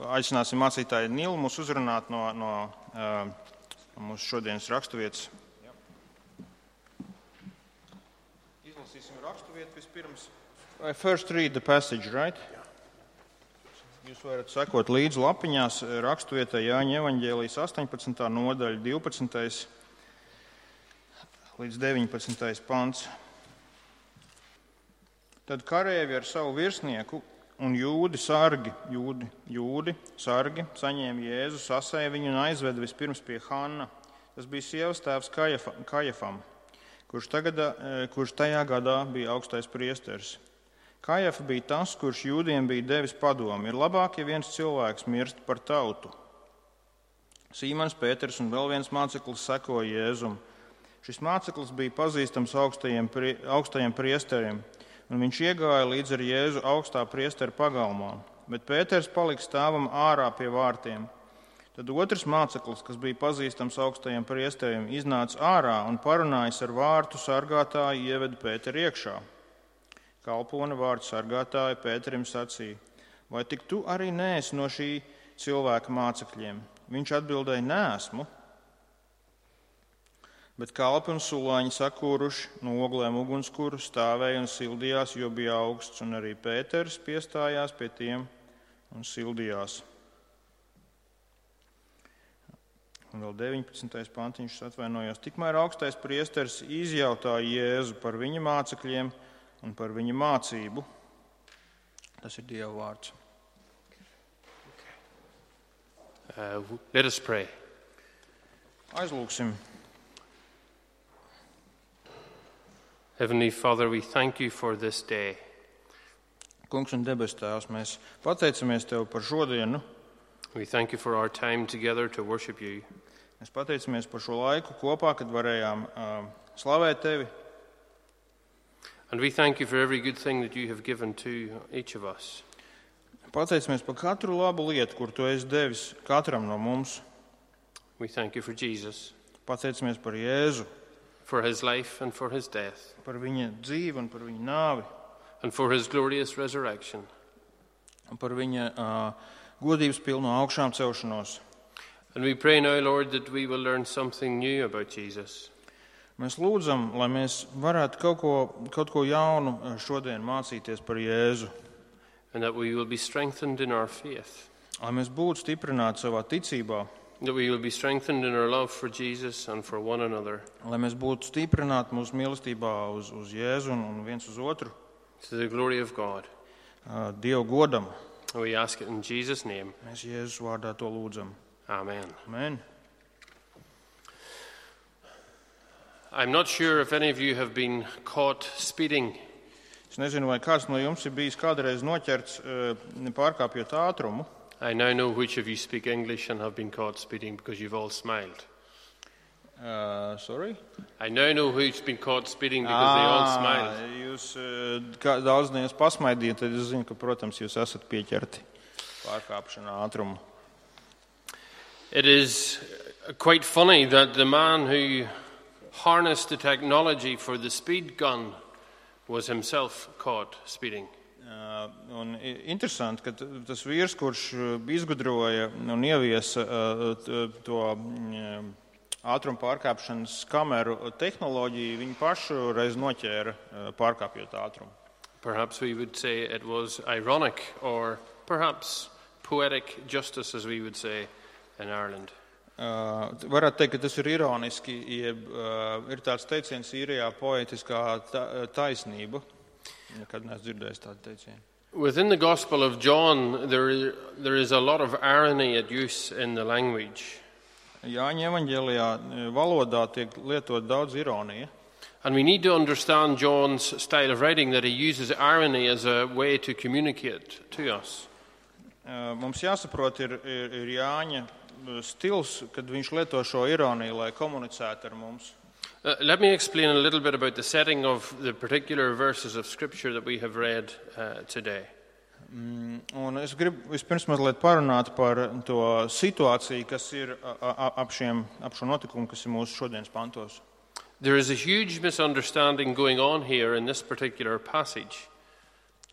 aicināsim mācītāju Nilu mūs uzrunāt no mūsu šodienas raksturvietas. Izlasīsim raksturvietu vispirms. First read the passage, right? Jūs varat sekot līdzi lapiņās raksturvietā Jāņa evaņģēlijas 18. nodaļa, 12. līdz 19. pants. Tad karēvi ar savu virsnieku un jūdi sargi saņēma Jēzu, sasēja viņu un aizveda vispirms pie Hanna. Tas bija sievas tēvs Kajafam, kurš tajā gadā bija augstais priesteris. Kajafa bija tas, kurš jūdiem bija devis padomu. Ir labāk, ja viens cilvēks mirst par tautu. Sīmons Pēters un vēl viens māceklis sekoja Jēzum. Šis māceklis bija pazīstams augstajiem priesteriem, un viņš iegāja līdz ar Jēzu augstā priestera pagalmā. Bet Pēters palika stāvam ārā pie vārtiem. Tad otrs māceklis, kas bija pazīstams augstajiem priesteriem, iznāca ārā un parunājis ar vārtu sargātāju ieveda Pēteru iekšā. Kalpone vārdu sargātāja Pēterim sacīja: vai tik tu arī neesi no šī cilvēka mācekļiem? Viņš atbildēja: neesmu. Bet kalpi un sulāņi sakūruši no oglēm ugunskura stāvēja un sildījās, jo bija augsts, un arī Pēters piestājās pie tiem un sildījās. Un vēl 19. pantiņš atvainojās. Tikmēr augstais priesteris izjautāja Jēzu par viņa mācekļiem un par viņa mācību. Tas ir Dieva vārds. Let us pray. Aizlūksim. Heavenly Father, we thank you for this day. Kungs un debes Tēvs, mēs pateicamies Tev par šodienu. We thank you for our time together to worship you. Mēs pateicamies par šo laiku kopā, kad varējām slavēt Tevi. And we thank you for every good thing that you have given to each of us. Pateicamies par katru labu lietu, kur Tu esi devis katram no mums. We thank you for Jesus, Pateicamies par Jēzu, for his life and for his death, par viņa dzīvi un par viņa nāvi, and for his glorious resurrection. un par viņa godības pilno augšām celšanos. And we pray now, Lord, that we will learn something new about Jesus. Mēs lūdzam, lai mēs varētu kaut ko jaunu šodien mācīties par Jēzu. And that we will be strengthened in our faith. Lai mēs būtu stiprināti savā ticībā. That we will be strengthened in our love for Jesus and for one another. Lai mēs būtu stiprināti mūsu mīlestībā uz Jēzu un viens uz otru. To the glory of God. Dievu godam. We ask it in Jesus' name. Mēs Jēzus vārdā to lūdzam. Amen. Amen. I'm not sure if any of you have been caught speeding. Es nezinu, vai kāds no jums ir bijis kādreiz noķerts pārkāpjot ātrumu. I now know which of you speak English and have been caught speeding because you've all smiled. Sorry? I now know who's been caught speeding because they all smiled. Jūs daudz no jums pasmaidījāt, tad es zinu, ka, protams, jūs esat pieķerti pārkāpšanā ātrumu. It is quite funny that the man who harnessed the technology for the speed gun was himself caught speeding. Un interesanti, ka tas vīrs, kurš izgudroja un ieviesa to ātruma pārkāpšanas kameru tehnoloģiju, viņu pašu reiz noķēra pārkāpjot ātrumu. Perhaps we would say it was ironic or perhaps poetic justice, as we would say in Ireland. Varētu teikt, ka tas ir ironiski, jeb ir tāds teiciens īrijā poetiskā taisnība. Nekad neesmu dzirdējis tādu teicienu. Within the Gospel of John, there is a lot of irony at use in the language. Jāņa evaņģēlijā valodā tiek lietot daudz ironija. And we need to understand John's style of writing, that he uses irony as a way to communicate to us. Mums jāsaprot ir Jāņa stils, kad viņš lieto šo ironiju, lai komunicētu ar mums. Let me explain a little bit about the setting of the particular verses of Scripture that we have read today. Un es gribu vispirms mazliet parunāt par to situāciju, kas ir ap šo notikumu, kas ir mūsu šodienas pantos. There is a huge misunderstanding going on here in this particular passage.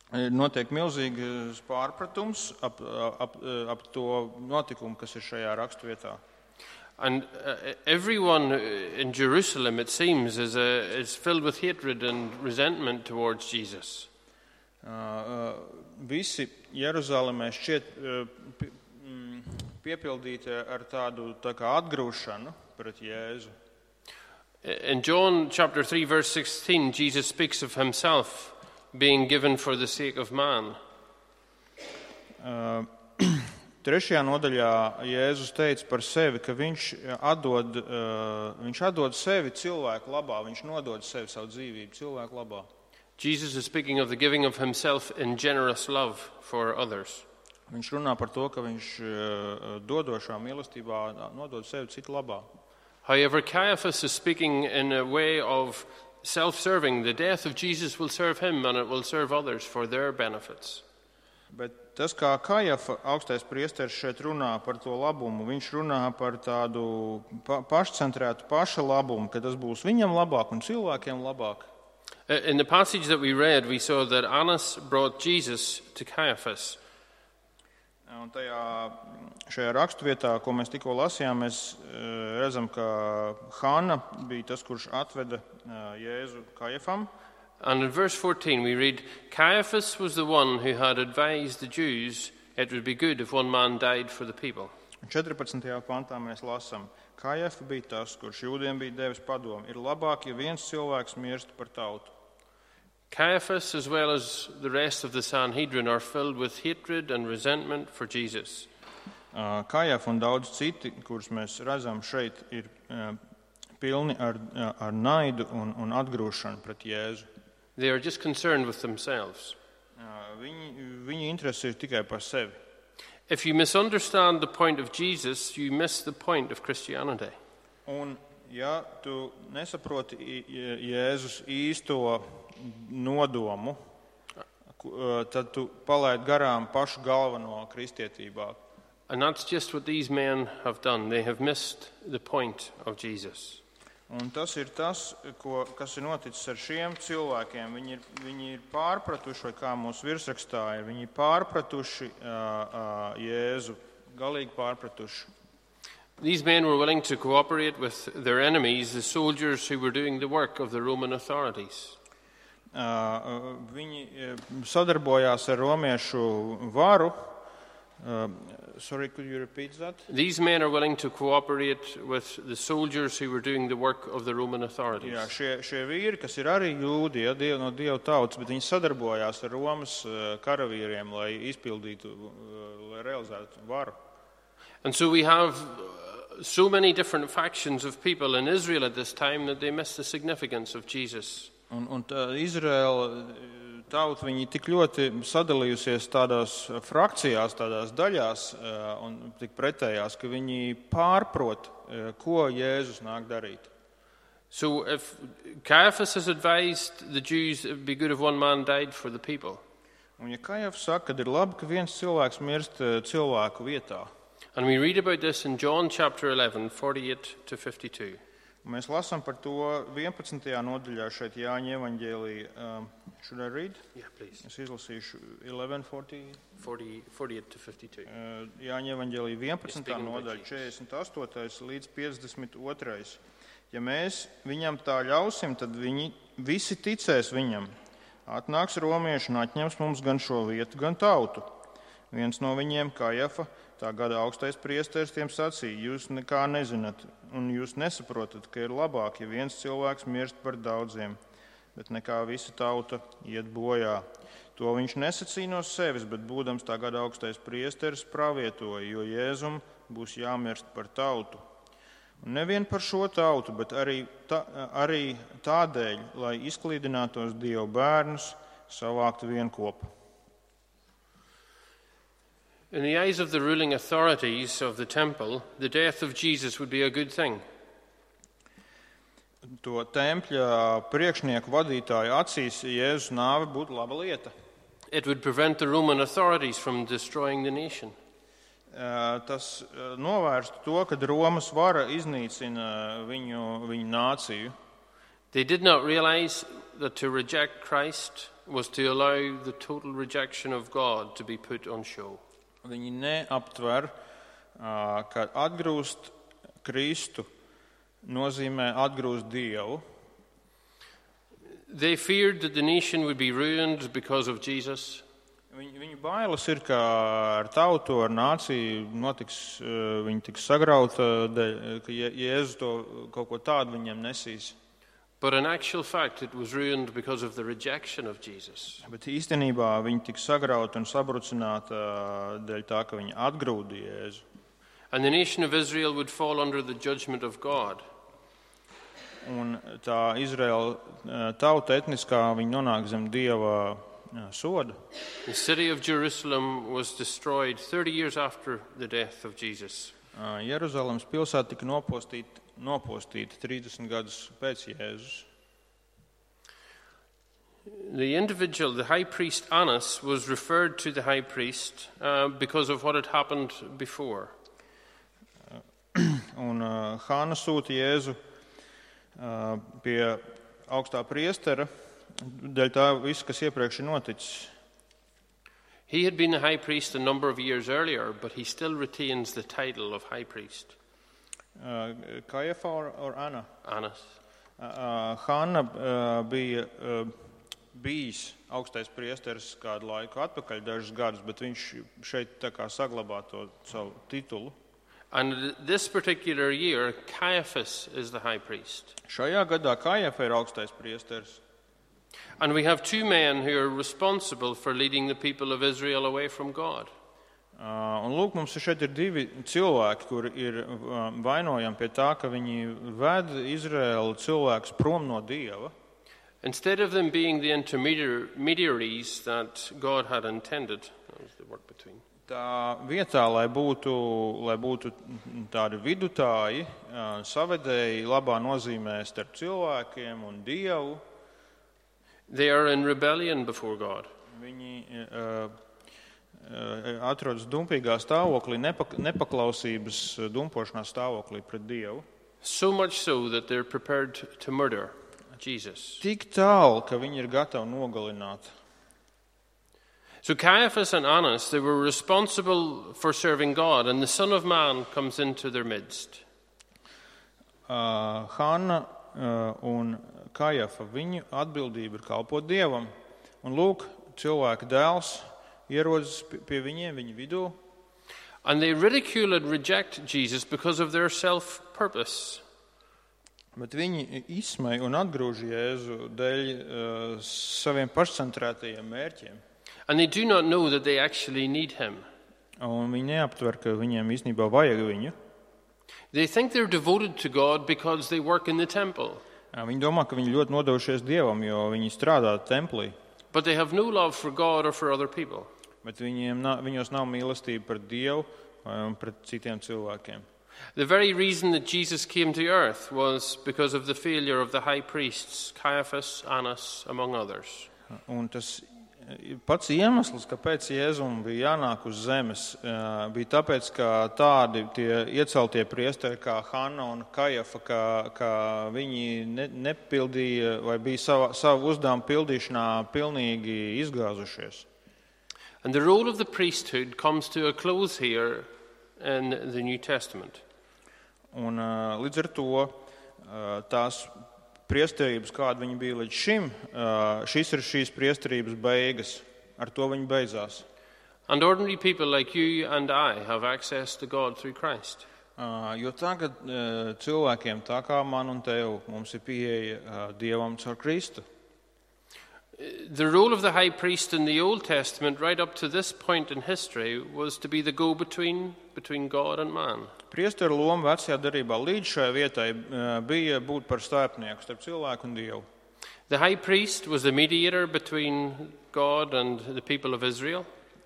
notiek milzīgs pārpratums ap to notikumu, kas ir šajā raksturvietā. And everyone in Jerusalem, it seems, is filled with hatred and resentment towards Jesus. Visi Jeruzalemē šķiet piepildīti ar tādu tā kā atgrūšanu pret Jēzu. In John chapter 3, verse 16, Jesus speaks of himself being given for the sake of man. 3. nodaļā Jēzus teica par sevi, ka viņš atdod sevi cilvēku labā, viņš nodod sevi savu dzīvību cilvēku labā. Jesus is speaking of the giving of himself in generous love for others. Viņš runā par to, ka viņš dodošā mīlestībā nodod sevi citu labā. However, Caiaphas is speaking in a way of self-serving. The death of Jesus will serve him and it will serve others for their benefits. Bet tas, kā Kajafa, augstais priesteris, šeit runā par to labumu, viņš runā par tādu pašcentrētu paša labumu, ka tas būs viņam labāk un cilvēkiem labāk. In the passage that we read, we saw that Annas brought Jesus to Caiaphas. Un šajā raksturvietā, ko mēs tikko lasījām, mēs redzam, ka Hanna bija tas, kurš atveda Jēzu Kajafam. And in verse 14 we read, Caiaphas was the one who had advised the Jews it would be good if one man died for the people. 14. pantā mēs lasām, Kajafa bija tas, kurš jūdiem bija devis padomu. Ir labāk, ja viens cilvēks mirst par tautu. Caiaphas, as well as the rest of the Sanhedrin, are filled with hatred and resentment for Jesus. Kajafa un daudz citi, kurus mēs redzam šeit, ir pilni ar naidu un atgrūšanu pret Jēzu. They are just concerned with themselves. Viņu interesi ir tikai par sevi. If you misunderstand the point of Jesus, you miss the point of Christianity. Un ja tu nesaproti Jēzus īsto nodomu, tad tu palaid garām pašu galveno kristietībā. And that's just what these men have done. They have missed the point of Jesus. Un tas ir tas, kas ir noticis ar šiem cilvēkiem. Viņi ir pārpratuši, vai kā mūsu virsrakstā ir, viņi ir pārpratuši Jēzu, galīgi pārpratuši. These men were willing to cooperate with their enemies, the soldiers who were doing the work of the Roman authorities. Viņi sadarbojās ar romiešu varu. Sorry, could you repeat that? These men are willing to cooperate with the soldiers who were doing the work of the Roman authorities. Jā, šie vīri, kas ir arī jūdi, no Dieva tautas, bet viņi sadarbojās ar Romas karavīriem, lai izpildītu, lai realizētu varu. And so we have so many different factions of people in Israel at this time that they miss the significance of Jesus. Un Izraela tauta, viņi tik ļoti sadalījusies tādās frakcijās, tādās daļās un tik pretējās, ka viņi pārprot, ko Jēzus nāk darīt. So if Caiaphas has advised the Jews it would be good if one man died for the people. Un ja Kajafs saka, ka ir labi, ka viens cilvēks mirst cilvēku vietā. And we read about this in John chapter 11, 48 to 52. Mēs lasām par to 11. nodaļā šeit Jāņa evaņģēlijā. Should I read? Yeah, please. Es izlasīšu 11:40. 48 to 52. Jāņa evaņģēlijā 11. nodaļa 48. līdz 52. Ja mēs viņam tā ļausim, tad viņi visi ticēs viņam. Atnāks romieši un atņems mums gan šo vietu, gan tautu. Viens no viņiem, Kajafa, tā gada augstais priesteris, tiem sacīja, jūs nekā nezināt, un jūs nesaprotat, ka ir labāk, ja viens cilvēks mirst par daudziem, bet nekā visa tauta iet bojā. To viņš nesacīja no sevis, bet būdams tā gada augstais priesteris pravietoja, jo Jēzum būs jāmirst par tautu. Un nevien par šo tautu, bet arī tādēļ, lai izklīdinātos Dieva bērnus, savākt vienkopu. In the eyes of the ruling authorities of the temple, the death of Jesus would be a good thing. To tempļa priekšnieku vadītāju acīs Jēzus nāve būtu laba lieta. It would prevent the Roman authorities from destroying the nation. Tas novērstu to, kad Romas vara iznīcina viņu nāciju. They did not realize that to reject Christ was to allow the total rejection of God to be put on show. Viņi neaptver, ka atgrūst Kristu nozīmē atgrūst Dievu. They feared that the nation would be ruined because of Jesus. Viņu bailes ir, ka ar tautu, ar nāciju notiks, viņi tiks sagrauta, ka Jēzus to kaut ko tādu viņiem nesīs. But in actual fact, it was ruined because of the rejection of Jesus. Bet īstenībā viņi tiks sagrauta un sabrucināta dēļ tā, ka viņi atgrūda Jēzu. And the nation of Israel would fall under the judgment of God. Un tā Izraela tauta etniskā, viņi nonāk zem Dieva soda. The city of Jerusalem was destroyed 30 years after the death of Jesus. Jeruzalemes pilsēta tika nopostīta 30 gadus pēc Jēzus. The individual, the high priest Annas, was referred to the high priest because of what had happened before. Un Hāna sūta Jēzu pie augstā priestera dēļ tā viss, kas iepriekš ir noticis. He had been the high priest a number of years earlier, but he still retains the title of high priest. Kajafa or Anna? Annas. Hāna bija bijis augstais priesteris kādu laiku atpakaļ, dažus gadus, bet viņš šeit tā kā saglabā to savu titulu. And this particular year, Caiaphas is the high priest. Šajā gadā Kajafa ir augstais priesteris. And we have two men who are responsible for leading the people of Israel away from God. Un lūk, mums šeit ir divi cilvēki, kuri ir vainojami pie tā, ka viņi ved Izraēlu cilvēkus prom no Dieva. Instead of them being the intermediaries that God had intended, that was the word between. Tā vietā, lai būtu tādi vidutāji, savedēji labā nozīmē starp cilvēkiem un Dievu, they are in rebellion before God. Viņi atrodas dumpīgā stāvoklī, nepaklausības dumpošanā stāvoklī pret Dievu. So much so that they're prepared to murder Jesus. Tik tālu, ka viņi ir gatavi nogalināt. So Caiaphas and Annas, they were responsible for serving God, and the Son of Man comes into their midst. Hanna un Kajafa, viņu atbildība ir kalpot Dievam. Un lūk, cilvēka dēls ierodas pie viņiem, viņu vidū. And they ridicule and reject Jesus because of their self-purpose. Bet viņi izsmej un atgrūž Jēzu dēļ saviem pašcentrētajiem mērķiem. And they do not know that they actually need him. Un viņi neaptver, ka viņiem īstenībā vajag viņu. They think they're devoted to God because they work in the temple. Viņi domā, ka viņi ļoti nodevušies Dievam, jo viņi strādā templī. But they have no love for God or for other people. Bet viņos nav mīlestība pret Dievu un pret citiem cilvēkiem. The very reason that Jesus came to earth was because of the failure of the high priests, Caiaphas, Annas, among others. Un tas pats iemesls, kāpēc Jēzum bija jānāk uz zemes, bija tāpēc, ka tādi tie ieceltie priesteri kā Hanna un Kajafa, ka viņi nepildīja vai bija savu uzdevumu pildīšanā pilnīgi izgāzušies. And the role of the priesthood comes to a close here in the New Testament. Un līdz ar to tās priesterības, kāda viņi bija līdz šim, šis ir šīs priesterības beigas. Ar to viņi beidzās. And ordinary people like you and I have access to God through Christ. Jo tagad cilvēkiem tā kā man un tev mums ir pieeja Dievam caur Kristu. The role of the high priest in the Old Testament right up to this point in history was to be the go-between between God and man. Priesteru loma vecajā derībā līdz šai vietai bija būt par starpnieku starp cilvēku un Dievu. The high priest was the mediator between God and the people of Israel.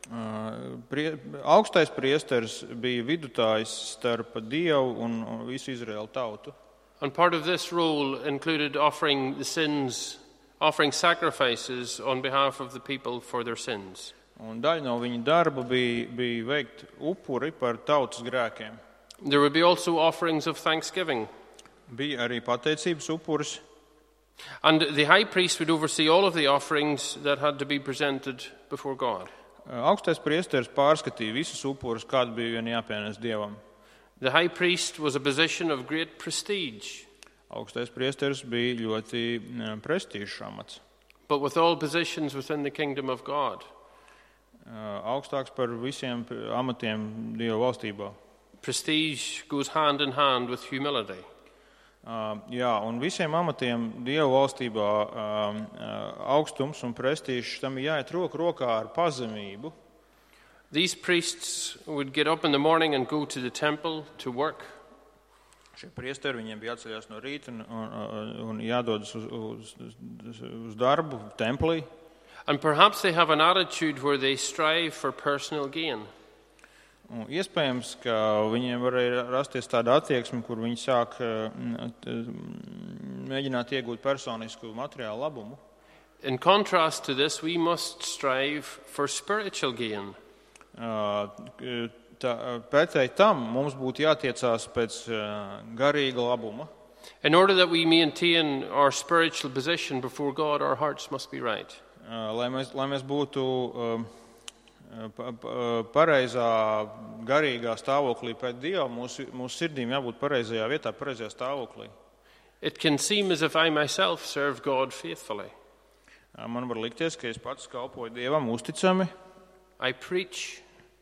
Augstais priesteris bija vidutājs starp Dievu un visu Izraēlu tautu. And part of this role included offering sacrifices on behalf of the people for their sins. Un daļa no viņa darba bija veikt upuri par tautas grēkiem. There would be also offerings of thanksgiving. Bija arī pateicības upuris. And the high priest would oversee all of the offerings that had to be presented before God. Augstais priesteris pārskatīja visus upurus, kādi bija vien jāpienes Dievam. The high priest was a position of great prestige. Augstais priesteris bija ļoti prestižs amats. But with all positions within the kingdom of God. Augstāks par visiem amatiem Dieva valstībā. Prestige goes hand in hand with humility. Jā, un visiem amatiem Dieva valstībā augstums un prestižs tam ir jāiet roku rokā ar pazemību. These priests would get up in the morning and go to the temple to work. Šie priesteri, viņiem bija jāceļās no rīta un jādodas uz darbu templī. And perhaps they have an attitude where they strive for personal gain. Un iespējams, ka viņiem varēja rasties tāda attieksme, kur viņi sāk mēģināt iegūt personisku materiālu labumu. In contrast to this, we must strive for spiritual gain. Pretēji tam mums būtu jātiecās pēc garīga labuma. In order that we maintain our spiritual position before God, our hearts must be right. Lai mēs būtu pareizā garīgā stāvoklī pēc Dieva, mūsu sirdīm jābūt pareizajā vietā, pareizajā stāvoklī. It can seem as if I myself serve God faithfully. Man var likties, ka es pats kalpoju Dievam uzticami. I preach.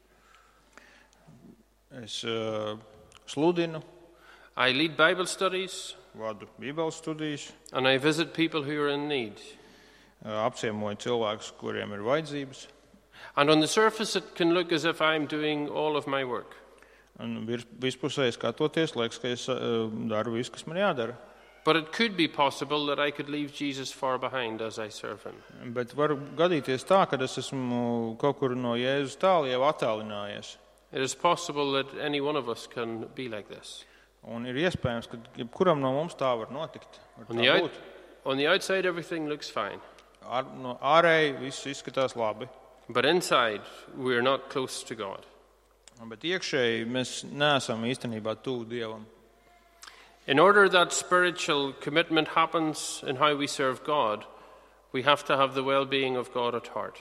Es sludinu. I lead Bible studies. Vadu Bībeles studijas. And I visit people who are in need. Apciemoju cilvēkus, kuriem ir vajadzības. And on the surface it can look as if I'm doing all of my work. Un vispusēji skatoties, liekas, ka es daru visu, kas man jādara. But it could be possible that I could leave Jesus far behind as I serve him. Bet var gadīties tā, ka es esmu kaut kur no Jēzus tālu jau attālinājies. It is possible that any one of us can be like this. Un ir iespējams, ka jebkuram no mums tā var notikt. On the outside everything looks fine. No ārēji viss izskatās labi. But inside we are not close to God. Bet iekšēji mēs neesam īstenībā tuvu Dievam. In order that spiritual commitment happens in how we serve God, we have to have the well-being of God at heart.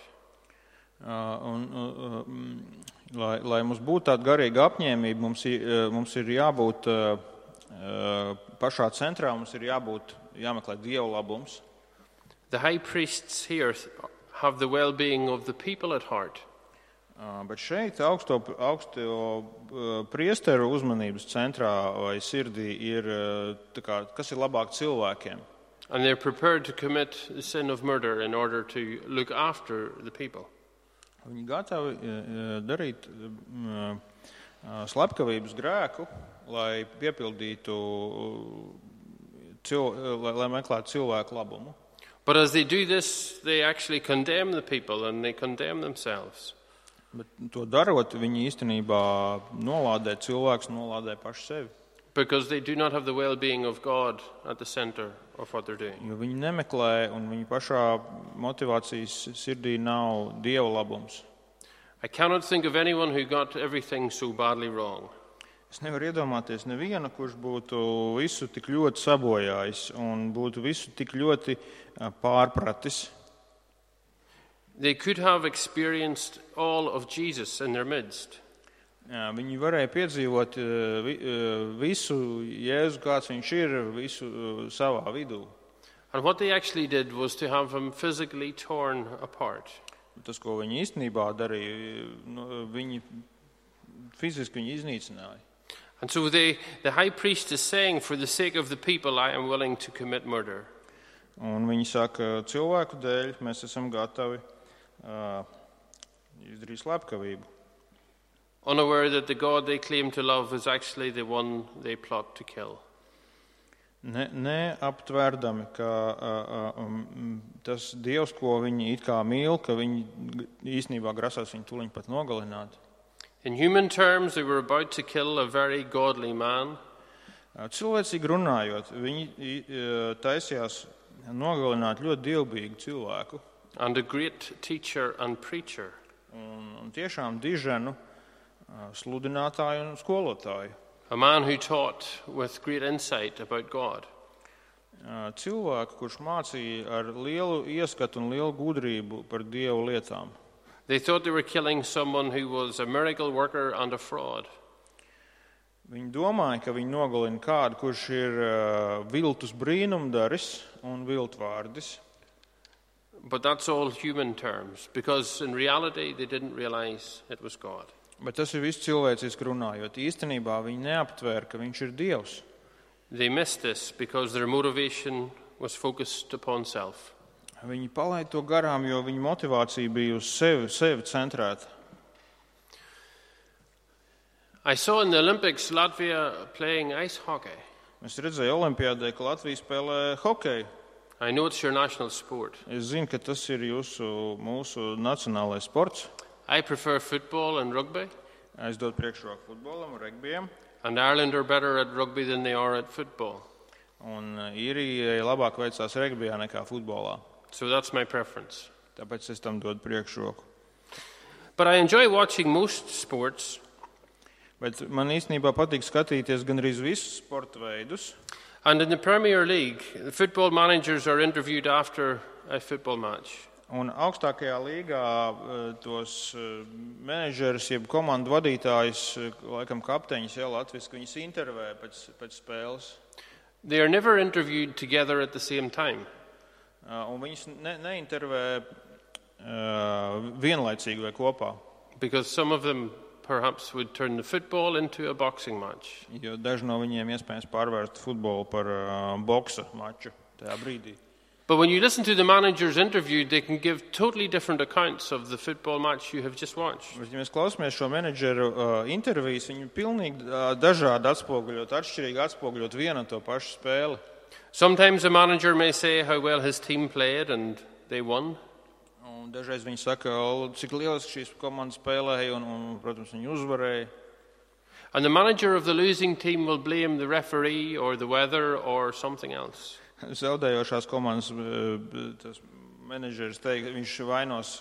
Lai mums būtu tāda garīga apņēmība, mums ir jābūt pašā centrā, mums ir jāmeklē Dieva labums. The high priests here have the well-being of the people at heart. Bet šeit augsto priesteru uzmanības centrā vai sirdī ir, kas ir labāk cilvēkiem. And they're prepared to commit the sin of murder in order to look after the people. Viņi gatavi darīt slepkavības grēku, lai piepildītu, lai meklētu cilvēku labumu. But as they do this, they actually condemn the people and they condemn themselves. Bet to darot, viņi īstenībā nolādē cilvēks, nolādē paši sevi. Because they do not have the well-being of God at the center of what they're doing. Jo viņi nemeklē un viņi pašā motivācijas sirdī nav Dieva labums. I cannot think of anyone who got everything so badly wrong. Es nevaru iedomāties nevienu, kurš būtu visu tik ļoti sabojājis un būtu visu tik ļoti pārpratis. They could have experienced all of Jesus in their midst. Viņi varēja piedzīvot visu Jēzu, kāds viņš ir, visu savā vidū. And what they actually did was to have him physically torn apart. Tas, ko viņi īstenībā darīja, viņi fiziski viņu iznīcināja. And so the high priest is saying, for the sake of the people, I am willing to commit murder. Un viņi saka, cilvēku dēļ mēs esam gatavi izdarīt slepkavību. Unaware that the God they claim to love is actually the one they plot to kill. Neaptverdami, ka tas Dievs, ko viņi it kā mīl, ka viņi īstenībā grasās viņu tūliņ pat nogalināt. In human terms, they were about to kill a very godly man. Cilvēcīgi runājot, viņi taisījās nogalināt ļoti dievbijīgu cilvēku. And a great teacher and preacher. Un tiešām diženu sludinātāju un skolotāju. A man who taught with great insight about God. cilvēku, kurš mācīja ar lielu ieskatu un lielu gudrību par Dievu lietām. They thought they were killing someone who was a miracle worker and a fraud. Viņi domāja, ka viņi nogalina kādu, kurš ir viltus brīnumdaris un viltvārdis. But that's all human terms, because in reality they didn't realize it was God. Bet tas ir viss cilvēciski runājot. Īstenībā viņi neaptvēra, ka viņš ir Dievs. They missed this because their motivation was focused upon self. Viņi palaid to garām, jo viņa motivācija bija uz sevi centrēta. I saw in the Olympics Latvia playing ice hockey. Es redzēju Olimpiādē, ka Latvija spēlē hokeju. I know it's your national sport. Es zinu, ka tas ir mūsu nacionālais sports. I prefer football and rugby. Es dodu priekšroku futbolam un regbijam. And Ireland are better at rugby than they are at football. Un Īrijai labāk veicās regbijā nekā futbolā. So that's my preference. Tāpēc es tam dodu priekšroku. But I enjoy watching most sports. Bet man īstenībā patīk skatīties gandrīz visus sporta veidus. And in the Premier League, the football managers are interviewed after a football match. Un augstākajā līgā tos menedžerus, jeb komandu vadītājus, laikam kapteiņus, latviski, viņus intervē pēc spēles. They are never interviewed together at the same time. Un viņus neintervē vienlaicīgi vai kopā. Because some of them perhaps would turn the football into a boxing match. Jo daži no viņiem iespējams pārvērst futbolu par boksa maču tajā brīdī. But when you listen to the managers interviewed, they can give totally different accounts of the football match you have just watched. Bet, ja mēs klausāmies šo menedžeru intervijas, viņi pilnīgi dažādi atspoguļot, atšķirīgi atspoguļot vienu un to pašu spēli. Sometimes a manager may say how well his team played and they won. Un dažreiz viņi saka, cik lieliski šīs komandas spēlēja un, protams, viņi uzvarēja. And the manager of the losing team will blame the referee or the weather or something else. Zaudējošās komandas menedžeris teica, viņš vainos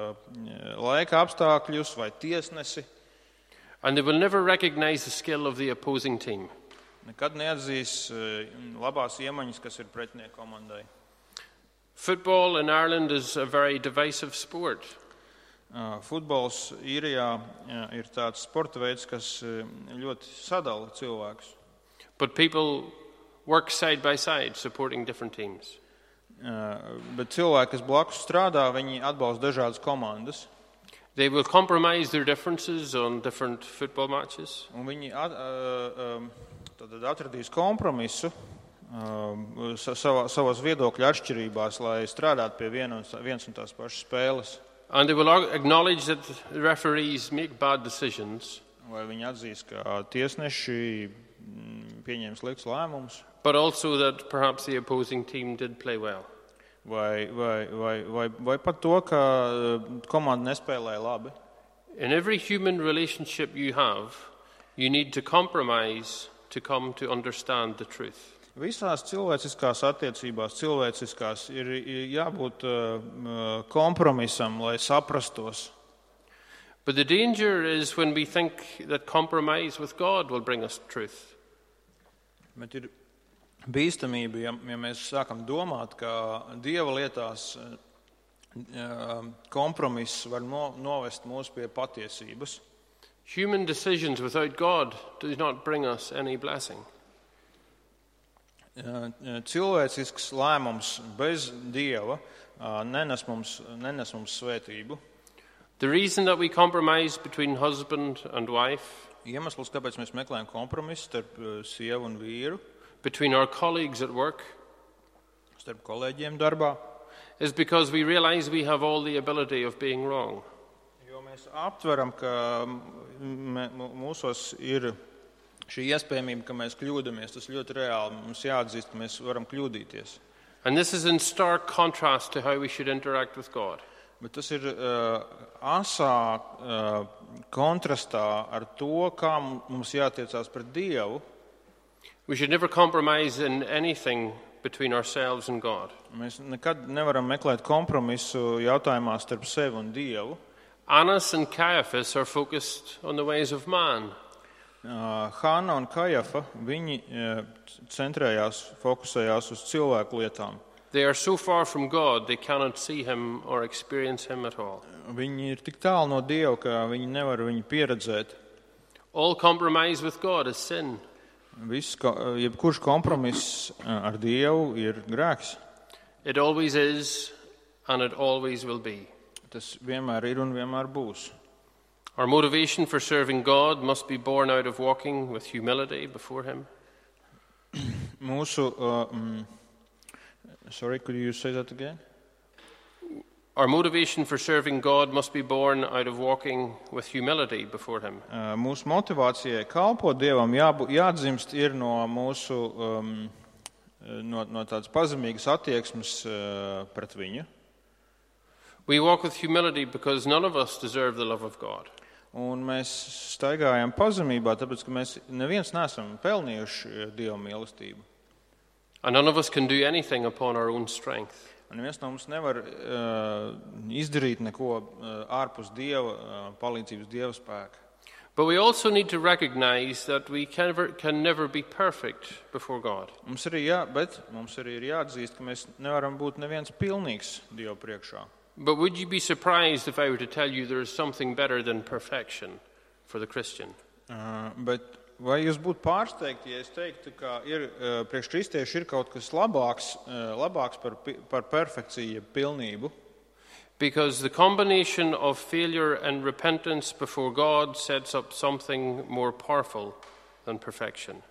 laika apstākļus vai tiesnesi. And they will never recognize the skill of the opposing team. Nekad neatzīs labās iemaņas, kas ir pretinieku komandai. Football in Ireland is a very divisive sport. Futbols Īrijā ir tāds sporta veids, kas ļoti sadala cilvēkus. But people work side by side, supporting different teams. Bet cilvēki, kas blakus strādā, viņi atbalsta dažādas komandas. They will compromise their differences on different football matches. Un viņi atradīs kompromisu savās viedokļu atšķirībās, lai strādātu pie viens un tās pašas spēles. And they will acknowledge that referees make bad decisions. Vai viņi atzīs, ka tiesneši pieņems sliktus lēmumus. But also that perhaps the opposing team did play well. Vai pat to, ka komanda nespēlēja labi. In every human relationship you have, you need to compromise to come to understand the truth. Visās cilvēciskās attiecībās, ir jābūt kompromisam, lai saprastos. But the danger is when we think that compromise with God will bring us truth. Bet ir bīstamība, ja mēs sākam domāt, ka Dieva lietās kompromiss var novest mūs pie patiesības. Human decisions without God do not bring us any blessing. Cilvēcisks lēmums bez Dieva nenes mums svētību. The reason that we compromise between husband and wife, Iemesls, kāpēc mēs meklējam kompromisu starp sievu un vīru, between our colleagues at work, starp kolēģiem darbā, is because we realize we have all the ability of being wrong. Jo mēs aptveram, ka mūsos ir šī iespējamība, ka mēs kļūdamies. Tas ļoti reāli. Mums jāatzīst, ka mēs varam kļūdīties. And this is in stark contrast to how we should interact with God. Bet tas ir asā kontrastā ar to, kā mums jātiecās pret Dievu. We should never compromise in anything between ourselves and God. Mēs nekad nevaram meklēt kompromisu jautājumā starp sevi un Dievu. Annas and Caiaphas are focused on the ways of man. Hanna un Kajafa, viņi fokusējās uz cilvēku lietām. They are so far from God, they cannot see him or experience him at all. Viņi ir tik tālu no Dieva, ka viņi nevar viņu pieredzēt. All compromise with God is sin. Jebkurš kompromiss ar Dievu ir grēks. It always is, and it always will be. Tas vienmēr ir un vienmēr būs. Our motivation for serving God must be born out of walking with humility before him. Sorry, could you say that again? Our motivation for serving God must be born out of walking with humility before him. Mūsu motivācijai kalpot Dievam jāatdzimst ir no mūsu no tādas pazemīgas attieksmes pret viņu. We walk with humility because none of us deserve the love of God. Un mēs staigājam pazemībā, tāpēc, ka mēs neviens neesam pelnījuši Dieva mīlestību. And none of us can do anything upon our own strength. Un neviens no mums nevar izdarīt neko ārpus Dieva palīdzības, Dieva spēka. But we also need to recognize that we can never be perfect before God. Mums arī ir jāatzīst, ka mēs nevaram būt neviens pilnīgs Dieva priekšā. But would you be surprised if I were to tell you there is something better than perfection for the Christian? Bet vai jūs būtu pārsteigti, ja es teiktu, ka priekš kristieši ir kaut kas labāks par perfekciju, pilnību? Because the combination of failure and repentance before God sets up something more powerful than perfection.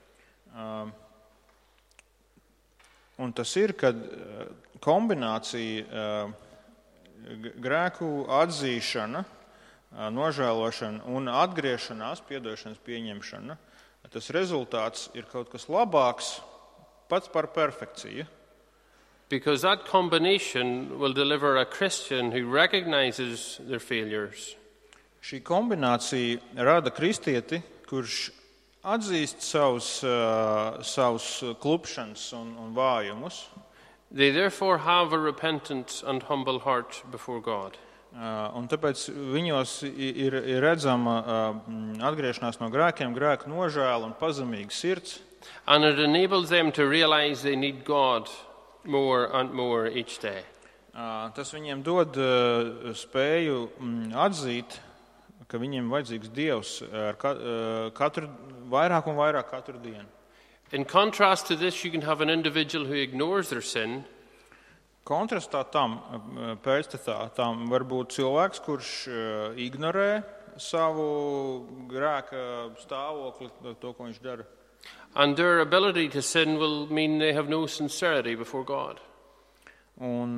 Un tas ir, kad kombinācija grēku atzīšana, nožēlošana un atgriešanās, piedošanas pieņemšana, tas rezultāts ir kaut kas labāks pats par perfekciju. Because that combination will deliver a Christian who recognizes their failures. Šī kombinācija rada kristieti, kurš atzīst savus klupšanas un vājumus. They therefore have a repentant and humble heart before God. Un tāpēc viņos ir redzama atgriešanās no grēkiem, grēku nožēla un pazemīga sirds. And it enables them to realize they need God more and more each day. Tas viņiem dod spēju atzīt, ka viņiem vajadzīgs Dievs vairāk un vairāk katru dienu. In contrast to this, you can have an individual who ignores their sin. Kontrastā pēctatā tam var būt cilvēks, kurš ignorē savu grēka stāvokli, to, ko viņš dara. And their ability to sin will mean they have no sincerity before God. Un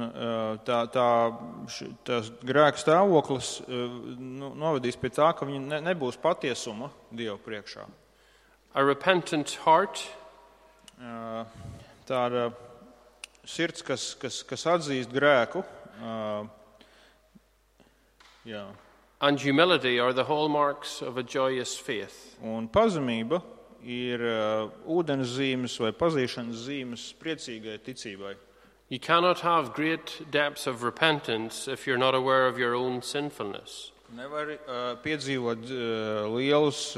tas grēka stāvoklis novedīs pie tā, ka viņi nebūs patiesuma Dieva priekšā. A repentant heart. Tāda sirds, kas atzīst grēku. And humility are the hallmarks of a joyous faith. Un pazemība ir ūdens zīmes vai pazīšanas zīmes priecīgai ticībai. You cannot have great depths of repentance if you're not aware of your own sinfulness. Nevar piedzīvot lielus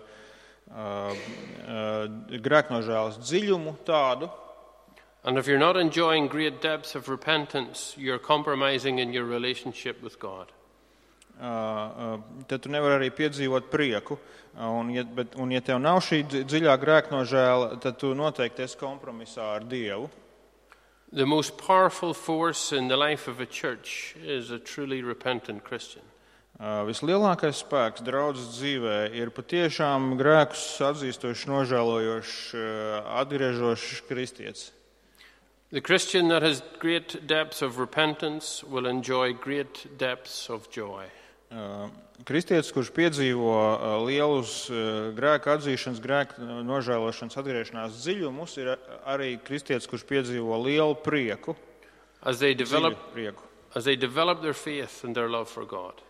grēknožēlas dziļumu tādu. And if you're not enjoying great depths of repentance, you're compromising in your relationship with God. Tad tu nevar arī piedzīvot prieku. Un ja tev nav šī dziļā grēknožēla, tad tu noteikti esi kompromisā ar Dievu. The most powerful force in the life of a church is a truly repentant Christian. Vislielākais spēks draudzes dzīvē ir patiešām grēkus atzīstošs, nožēlojošs, atgriežošs kristietis. The Christian that has great depths of repentance will enjoy great depths of joy. Kristietis, kurš piedzīvo lielus grēku atzīšanas, grēku nožēlošanas, atgriešanās dziļumus, ir arī kristietis, kurš piedzīvo lielu prieku. As they develop their faith and their love for God.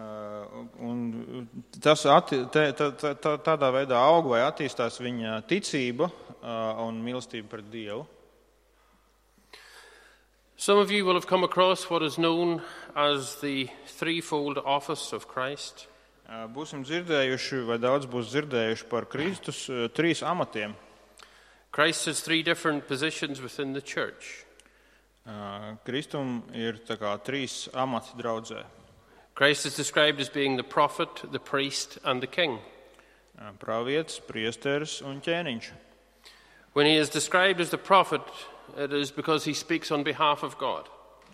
Un tas tādā veidā aug vai attīstās viņa ticība un mīlestība pret Dievu. Some of you will have come across what is known as the threefold office of Christ. Būsim dzirdējuši, vai daudz būs dzirdējuši par Kristus 3 amatiem. Christ has 3 different positions within the church. Kristum ir tā kā 3 amati draudzē. Christ is described as being the prophet, the priest, and the king. Pravietis, priesteris un ķēniņš. When he is described as the prophet, it is because he speaks on behalf of God.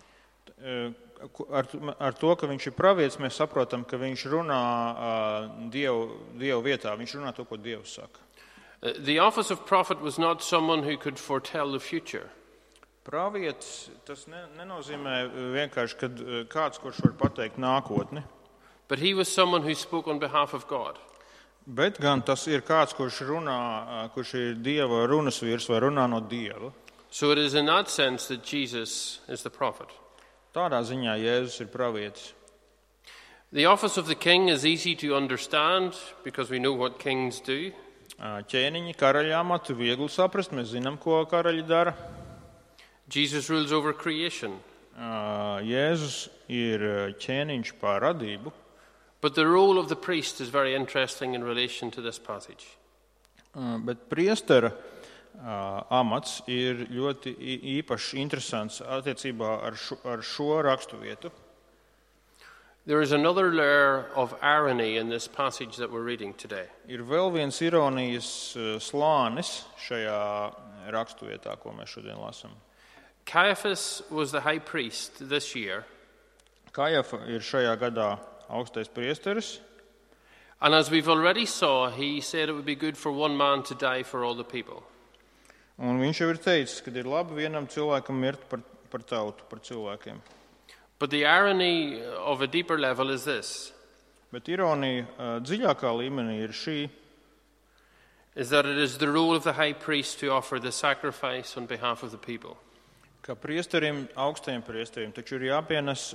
Ar to, ka viņš ir pravietis, mēs saprotam, ka viņš runā Dievu vietā. Viņš runā to, ko Dievs saka. The office of prophet was not someone who could foretell the future. Pravietis, tas nenozīmē vienkārši, kad kāds, kurš var pateikt nākotni. But he was someone who spoke on behalf of God. Bet gan tas ir kāds, kurš ir Dieva runas vīrs vai runā no Dieva. So it is in that sense that Jesus is the prophet. Tādā ziņā Jēzus ir pravietis. The office of the king is easy to understand because we know what kings do. Ķēniņi, karaļa amatu viegli saprast, mēs zinām, ko karaļi dara. Jesus rules over creation. Jēzus ir ķēniņš pār radību. But the role of the priest is very interesting in relation to this passage. Bet priestera amats ir ļoti īpaši interesants attiecībā ar šo raksturvietu. There is another layer of irony in this passage that we're reading today. Ir vēl viens ironijas slānis šajā raksturvietā, ko mēs šodien lasām. Caiaphas was the high priest this year. Kajafa ir šajā gadā augstais priesteris. And as we've already saw, he said it would be good for one man to die for all the people. Un viņš jau ir teicis, ka ir labi vienam cilvēkam mirt par tautu, par cilvēkiem. But the irony of a deeper level is this. Bet ironija dziļākā līmenī ir šī, is that it is the role of the high priest to offer the sacrifice on behalf of the people. Ka priesterim, augstajiem priesterim, taču ir jāpienes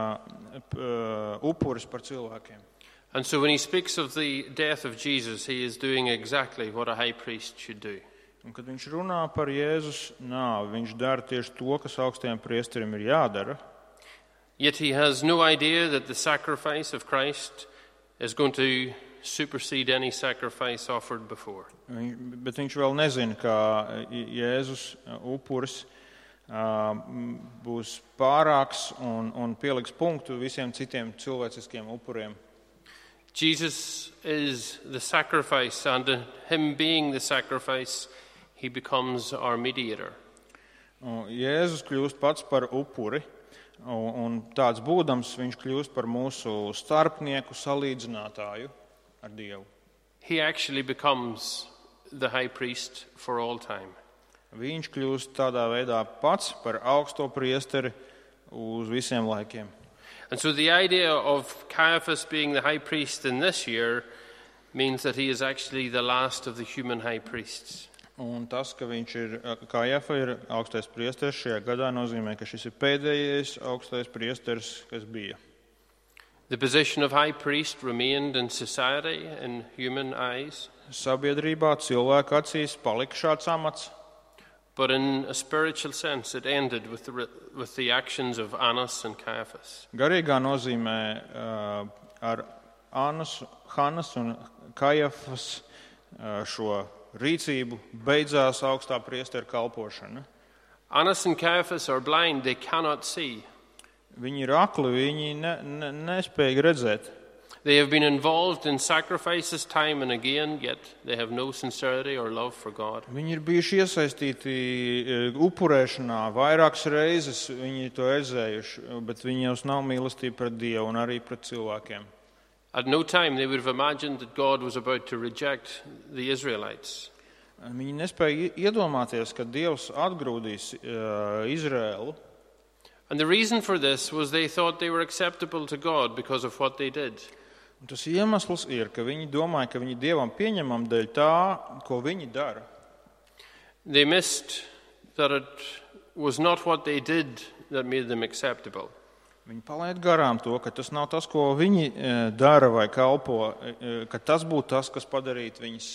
upuris par cilvēkiem. And so when he speaks of the death of Jesus, he is doing exactly what a high priest should do. Un kad viņš runā par Jēzus nāvi, viņš dara tieši to, kas augstajiem priesterim ir jādara. Yet he has no idea that the sacrifice of Christ is going to supersede any sacrifice offered before. Bet viņš vēl nezina, ka Jēzus upuris būs pārāks un pieliks punktu visiem citiem cilvēciskiem upuriem. Jesus is the sacrifice, and him being the sacrifice, he becomes our mediator. Jēzus kļūst pats par upuri, un tāds būdams viņš kļūst par mūsu starpnieku, salīdzinātāju ar Dievu. He actually becomes the high priest for all time. Viņš kļūst tādā veidā pats par augsto priesteri uz visiem laikiem. And so the idea of Caiaphas being the high priest in this year means that he is actually the last of the human high priests. Un tas, ka viņš ir, Kajafa ir augstais priesteris šajā gadā, nozīmē, ka šis ir pēdējais augstais priesteris, kas bija. The position of high priest remained in society, in human eyes. Sabiedrībā, cilvēku acīs palika šāds amats. But in a spiritual sense, it ended with the actions of Annas and Caiaphas. Garīgā nozīmē ar Hannas un Kajafas šo rīcību beidzās augstā priestera kalpošana. Annas and Caiaphas are blind, they cannot see. Viņi ir akli, viņi nespēja redzēt. They have been involved in sacrifices time and again, yet they have no sincerity or love for God. Viņi ir bijuši iesaistīti upurēšanā vairākas reizes, viņi to redzējuši, bet viņos nav mīlestība pret Dievu un arī pret cilvēkiem. At no time they would have imagined that God was about to reject the Israelites. Viņi nespēja iedomāties, ka Dievs atgrūdīs Izraēlu. And the reason for this was they thought they were acceptable to God because of what they did. Un tas iemesls ir, ka viņi domāja, ka viņi Dievam pieņemam dēļ tā, ko viņi dara. They missed that it was not what they did that made them acceptable. Viņi palaid garām to, ka tas nav tas, ko viņi dara vai kalpo, ka tas būtu tas, kas padarītu viņus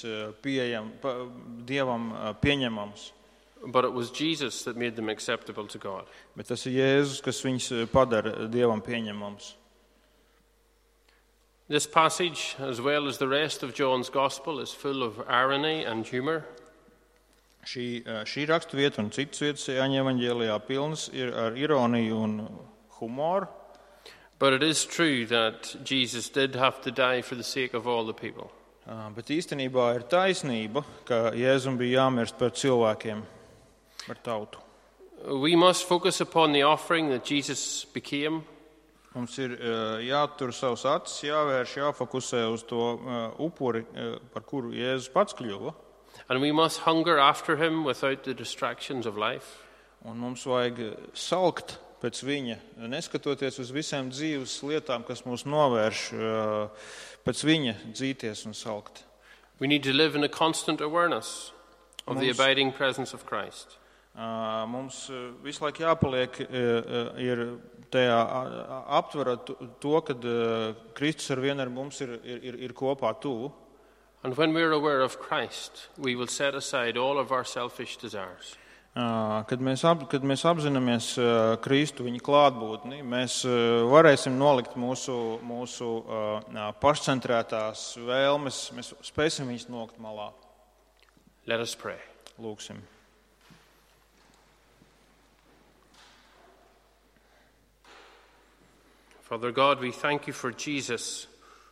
Dievam pieņemams. But it was Jesus that made them acceptable to God. Bet tas ir Jēzus, kas viņus padara Dievam pieņemams. This passage, as well as the rest of John's Gospel, is full of irony and humor. Šī raksturvieta un citas vietas Jāņa evaņģēlijā pilnas ir ar ironiju un humoru. But it is true that Jesus did have to die for the sake of all the people. Bet īstenībā ir taisnība, ka Jēzum bija jāmirst par cilvēkiem, par tautu. We must focus upon the offering that Jesus became. Mums ir jātur savus acis, jāvērš, jāfokusē uz to upuri, par kuru Jēzus pats kļuva. And we must hunger after him without the distractions of life. Un mums vajag salkt pēc viņa, neskatoties uz visām dzīves lietām, kas mūs novērš pēc viņa dzīties un salkt. We need to live in a constant awareness of the abiding presence of Christ. Mums visu laiku jāpaliek ir tajā aptverā to, kad Kristus ar vienu ar mums ir kopā tuvu. And when we're aware of Christ, we will set aside all of our selfish desires. Kad mēs apzināmies Kristu, viņa klātbūtni, mēs varēsim nolikt mūsu pašcentrētās vēlmes, mēs spēsim viņas nolikt malā. Let us pray. Lūksim. Father God, we thank you for Jesus.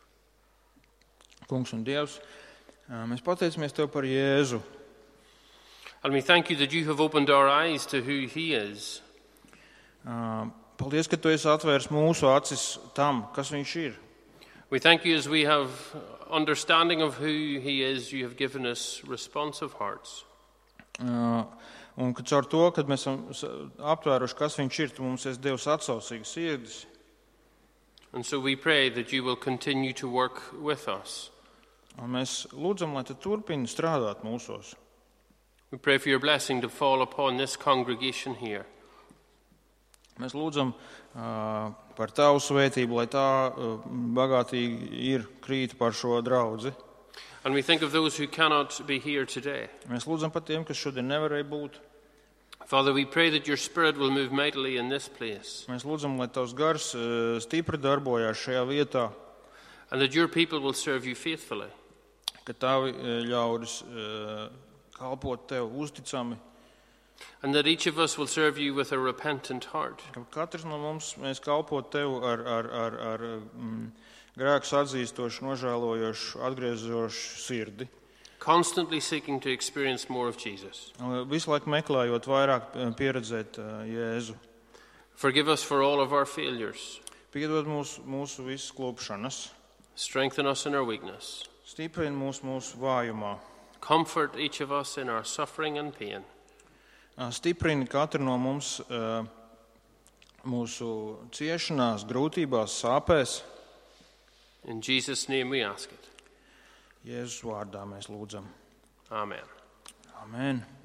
Kungs un Dievs, mēs pateicamies Tev par Jēzu. And we thank you that you have opened our eyes to who he is. Paldies, ka Tu esi atvērs mūsu acis tam, kas viņš ir. We thank you as we have understanding of who he is, you have given us responsive hearts. Un ka caur to, kad mēs esam aptvēruši, kas viņš ir, Tu mums esi Dievs atsaucīgs sirdis. And so we pray that you will continue to work with us. Un mēs lūdzam, lai Tu turpini strādāt mūsos. We pray for your blessing to fall upon this congregation here. Mēs lūdzam par Tavu svētību, lai tā bagātīgi ir krīt par šo draudzi. And we think of those who cannot be here today. Mēs lūdzam par tiem, kas šodien nevarēja būt. Father, we pray that your Spirit will move mightily in this place. Mēs lūdzam, lai Tavs gars stipri darbojās šajā vietā, And that your people will serve you faithfully. ka Tavi ļaudis kalpot Tev uzticami, And that each of us will serve you with a repentant heart. ka katrs no mums mēs kalpot Tev ar grēkus atzīstošu, nožēlojošu, atgriezošu sirdi. Constantly seeking to experience more of Jesus. Visu laiku meklējot vairāk pieredzēt Jēzu. Forgive us for all of our failures. Piedod mūsu visas klupšanas. Strengthen us in our weakness. Stiprini mūsu vājumā. Comfort each of us in our suffering and pain. Stiprini katru no mums mūsu ciešanās, grūtībās, sāpēs. In Jesus' name we ask it. Jēzus vārdā mēs lūdzam. Amen. Amen.